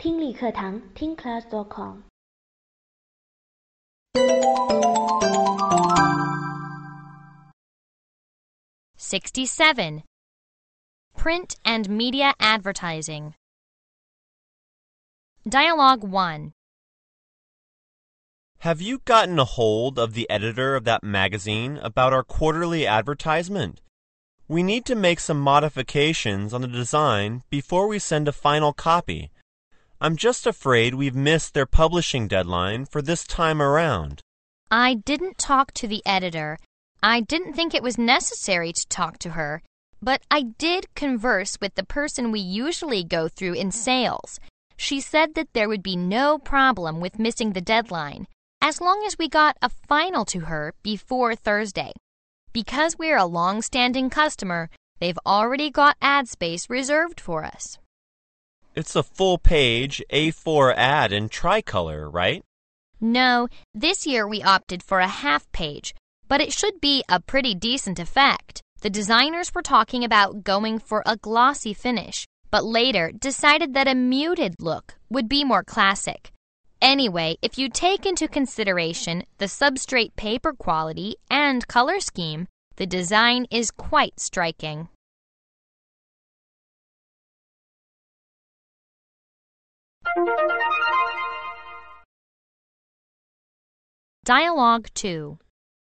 听力课堂听class.com。 67. Print and Media Advertising. Dialogue 1. Have you gotten a hold of the editor of that magazine about our quarterly advertisement? We need to make some modifications on the design before we send a final copy. I'm just afraid we've missed their publishing deadline for this time around. I didn't talk to the editor. I didn't think it was necessary to talk to her, but I did converse with the person we usually go through in sales. She said that there would be no problem with missing the deadline, as long as we got a final to her before Thursday. Because we're a long-standing customer, they've already got ad space reserved for us. It's a full-page A4 ad in tricolor, right? No, this year we opted for a half-page, but it should be a pretty decent effect. The designers were talking about going for a glossy finish, but later decided that a muted look would be more classic. Anyway, if you take into consideration the substrate paper quality and color scheme, the design is quite striking. Dialogue 2.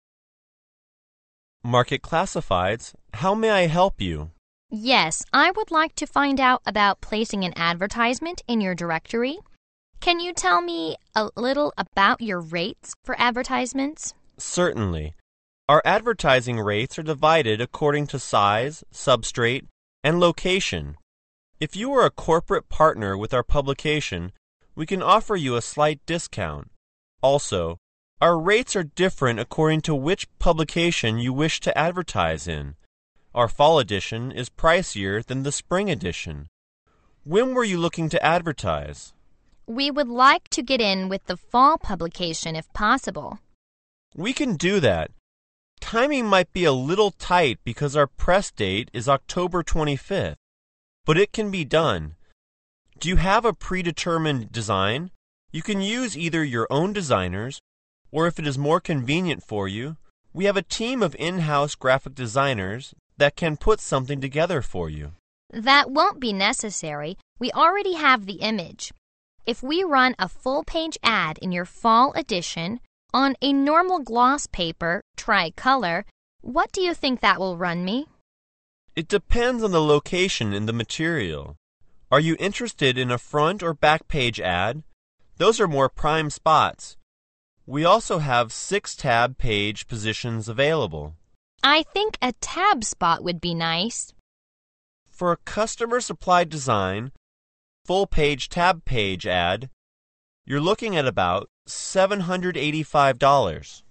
Market Classifieds, how may I help you? Yes, I would like to find out about placing an advertisement in your directory. Can you tell me a little about your rates for advertisements? Certainly. Our advertising rates are divided according to size, substrate, and location. If you are a corporate partner with our publication, we can offer you a slight discount. Also, our rates are different according to which publication you wish to advertise in. Our fall edition is pricier than the spring edition. When were you looking to advertise? We would like to get in with the fall publication if possible. We can do that. Timing might be a little tight because our press date is October 25th, but it can be done. Do you have a predetermined design? You can use either your own designers, or if it is more convenient for you, we have a team of in-house graphic designers that can put something together for you. That won't be necessary. We already have the image. If we run a full-page ad in your fall edition on a normal gloss paper, tricolor, what do you think that will run me? It depends on the location in the material. Are you interested in a front or back page ad? Those are more prime spots. We also have 6 tab page positions available. I think a tab spot would be nice. For a customer-supplied design, full-page tab page ad, you're looking at about $785.